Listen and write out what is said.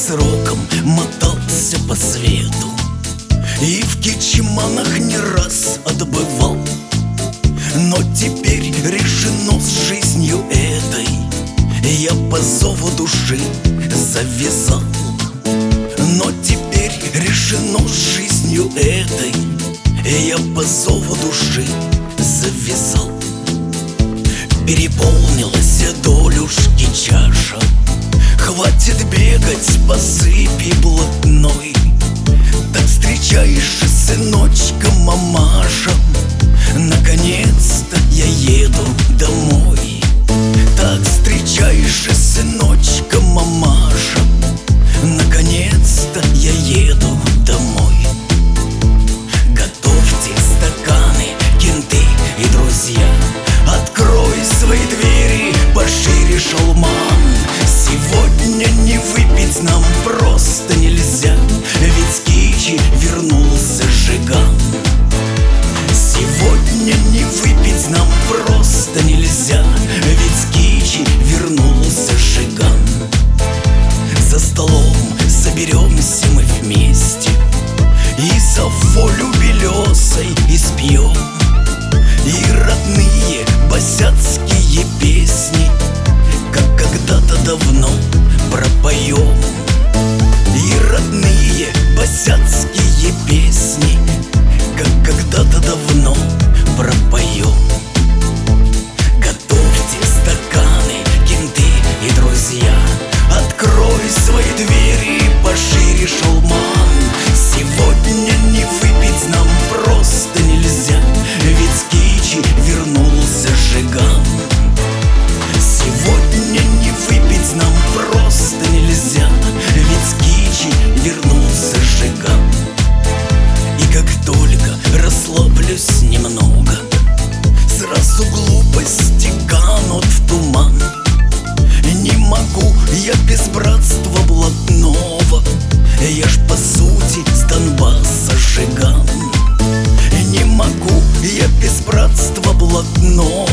сроком мотался по свету и в кичиманах не раз отбывал. Но теперь решено с жизнью этой я по зову души завязал. Но теперь решено с жизнью этой я по зову души завязал. Переполнилась долюшки чаша, хватит бегать по сыпи блатной. Так встречаешь, сыночка, мамаша, наконец-то я еду домой. Так встречаешь, сыночка, мамаша, наконец-то я еду домой. Готовьте стаканы, кенты и друзья, открой свои двери пошире, шалман. Сегодня не выпить нам просто нельзя, ведь с Кичи вернулся Жиган. Сегодня не выпить нам просто нельзя, ведь с Кичи вернулся Жиган. За столом соберемся мы вместе и за волю белесой испьем, и родные босяцкие песни, как когда-то давно, пропоем. И родные босяцкие песни, как когда-то давно, пропоем. Готовьте стаканы, кенты и друзья, открой свои двери пошире, шалман. Сегодня не выпить нам просто нельзя, ведь с Кичи вернулся Жиган. Сегодня не выпить нам просто нельзя, ведь с Кичи вернулся Жиган. И как только расслаблюсь немного, сразу глупости канут в туман. Не могу я без братства блатного, я ж по сути с Донбасса Жиган. Не могу я без братства блатного,